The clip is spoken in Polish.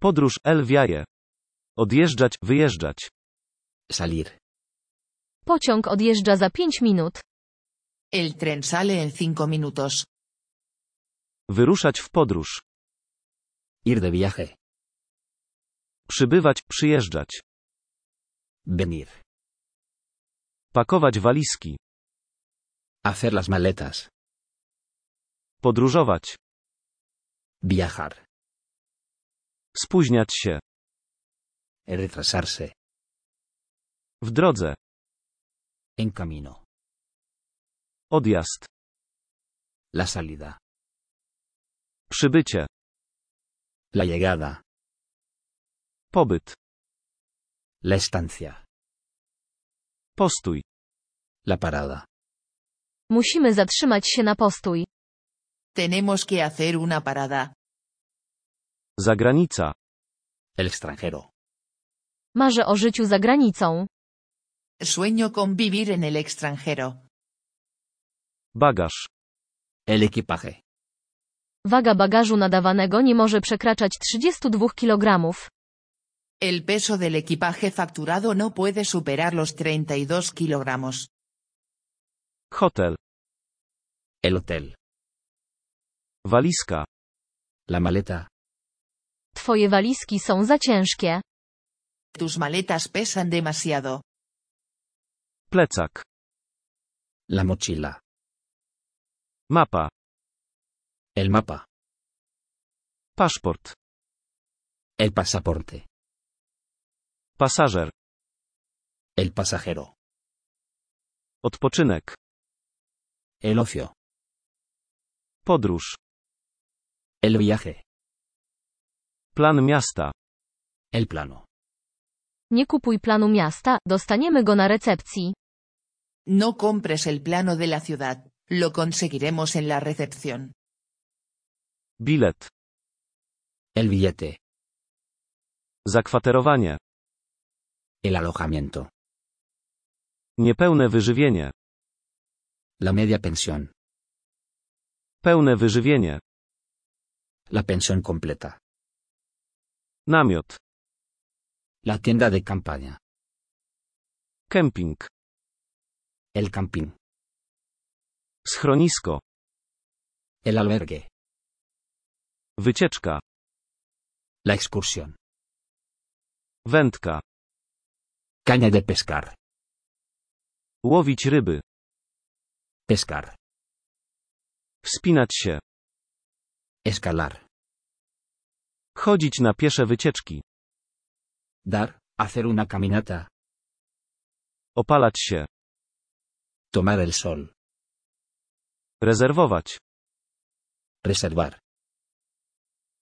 Podróż, el viaje. Odjeżdżać, wyjeżdżać. Salir. Pociąg odjeżdża za 5 minut. El tren sale en 5 minutos. Wyruszać w podróż. Ir de viaje. Przybywać, przyjeżdżać. Venir. Pakować walizki. Hacer las maletas. Podróżować. Viajar. Spóźniać się. Retrasarse. W drodze. En camino. Odjazd. La salida. Przybycie. La llegada. Pobyt. La estancia. Postój. La parada. Musimy zatrzymać się na postój. Tenemos que hacer una parada. Zagranica. El extranjero. Marzę o życiu za granicą. Sueño con vivir en el extranjero. Bagaż. El equipaje. Waga bagażu nadawanego nie może przekraczać 32 kg. El peso del equipaje facturado no puede superar los 32 kilogramos. Hotel. El hotel. Walizka. La maleta. Twoje walizki są za ciężkie. Tus maletas pesan demasiado. Plecak. La mochila. Mapa. El mapa. Paszport. El pasaporte. Pasażer. El pasajero. Odpoczynek. El ocio. Podróż. El viaje. Plan miasta. El plano. Nie kupuj planu miasta, dostaniemy go na recepcji. No compres el plano de la ciudad, lo conseguiremos en la recepción. Bilet. El billete. Zakwaterowanie. El alojamiento. Niepełne wyżywienie. La media pensión. Pełne wyżywienie. La pensión completa. Namiot. La tienda de campaña. Kemping. El camping. Schronisko. El albergue. Wycieczka. La excursión. Wędka. Caña de pescar. Łowić ryby. Pescar. Wspinać się. Escalar. Chodzić na piesze wycieczki. Dar, hacer una caminata. Opalać się. Tomar el sol. Rezerwować. Reservar.